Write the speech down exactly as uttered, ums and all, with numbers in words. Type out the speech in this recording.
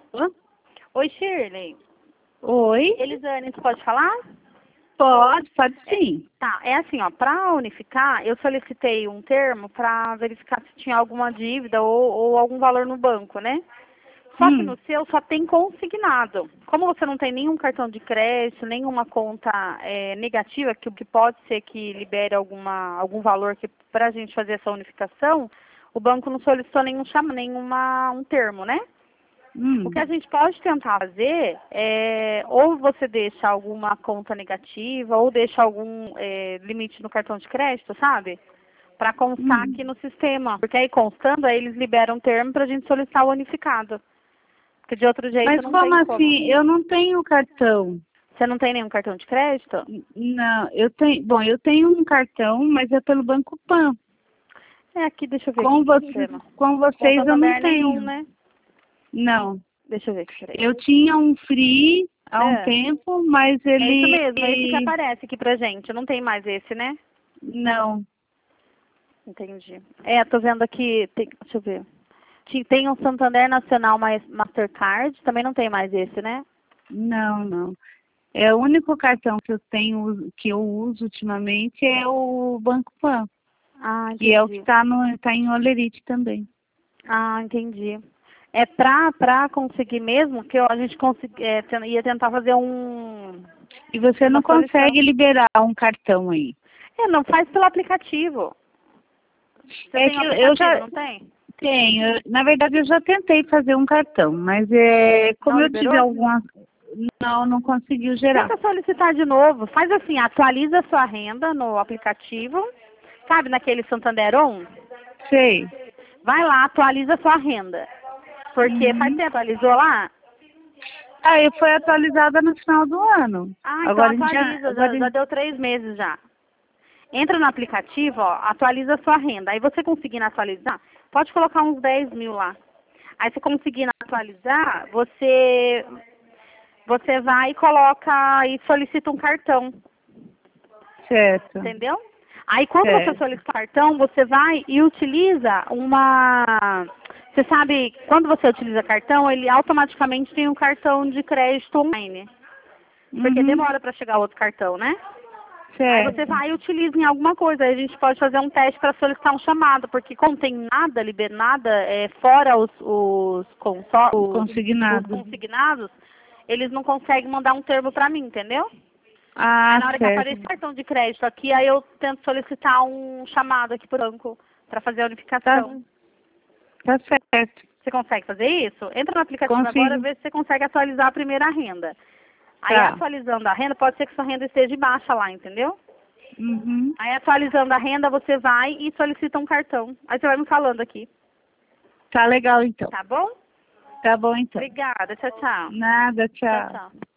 Hã? Oi, Shirley. Oi? Elisane, você pode falar? Pode, pode sim. Tá, é assim, ó, para unificar, eu solicitei um termo para verificar se tinha alguma dívida ou, ou algum valor no banco, né? Só que Hum, no seu só tem consignado. Como você não tem nenhum cartão de crédito, nenhuma conta é, negativa, que o que pode ser que libere alguma, algum valor para a gente fazer essa unificação, o banco não solicitou nenhum chama, nenhuma um termo, né? hum. O que a gente pode tentar fazer é, ou você deixa alguma conta negativa, ou deixa algum é, limite no cartão de crédito, sabe? Para constar Hum. aqui no sistema. Porque aí constando, aí eles liberam um termo para a gente solicitar o unificado. Porque de outro jeito Mas não como tem como. assim? Eu não tenho cartão. Você não tem nenhum cartão de crédito? N- Não, eu tenho. Bom, eu tenho um cartão, mas é pelo Banco Pan. É aqui, deixa eu ver aqui Com, no você, sistema. com Com o vocês eu não Santander nenhum, tenho. né? Não. Deixa eu ver aqui, peraí. Eu tinha um Free há um É, tempo, mas é isso ele. mesmo, é esse que aparece aqui pra gente. Não tem mais esse, né? Não. Entendi. É, tô vendo aqui, tem, deixa eu ver. Ti- Tem um Santander Nacional mais Mastercard, também não tem mais esse, né? Não, não. É o único cartão que eu tenho, que eu uso ultimamente é o Banco Pan, Ah, que é o que entendi. está no, tá em Olerite também. Ah, entendi. É pra, pra conseguir mesmo que eu- a gente consegui, é, ten- ia tentar fazer um, E você uma não solução. consegue liberar um cartão aí. É, não faz pelo aplicativo. Você É tem o que eu eu aplicativo, já não tem? tenho, eu- na verdade eu já tentei fazer um cartão, mas é, Não como eu tive liberou? algumas, não, não conseguiu gerar. Tenta solicitar de novo. Faz assim, atualiza a sua renda no aplicativo. Sabe, naquele Santander On? Sei. Vai lá, atualiza a sua renda. Porque faz Uhum. tempo, atualizou lá? Aí foi atualizada no final do ano. Ah, então Agora a gente já, atualiza, já, agora já deu três meses já. Entra no aplicativo, ó, atualiza a sua renda. Aí você conseguindo atualizar, pode colocar uns dez mil lá. Aí você conseguindo atualizar, você, você vai e coloca e solicita um cartão, certo, entendeu? Aí quando você certo. solicita o cartão, você vai e utiliza uma... Você sabe, quando você utiliza cartão, ele automaticamente tem um cartão de crédito online. Porque Uhum. demora para chegar outro cartão, né? Aí você Certo. vai e utiliza em alguma coisa. Aí a gente pode fazer um teste para solicitar um chamado, porque como tem nada, liber, nada é, fora os, os, consó- os, os Consignado. consignados, eles não conseguem mandar um termo para mim, entendeu? Aí Ah, na hora que certo. aparece cartão de crédito aqui, aí eu tento solicitar um chamado aqui pro banco para fazer a Tá, unificação. tá certo. Você consegue fazer isso? Entra no aplicativo agora e Consigo. vê se você consegue atualizar a primeira renda. Aí Tá. atualizando a renda, pode ser que sua renda esteja baixa lá, entendeu? Uhum. Aí atualizando a renda, você vai e solicita um cartão. Aí você vai me falando aqui, Tá legal então. tá bom? Tá bom então. Obrigada, tchau, tchau. Nada, Tchau, tchau. tchau.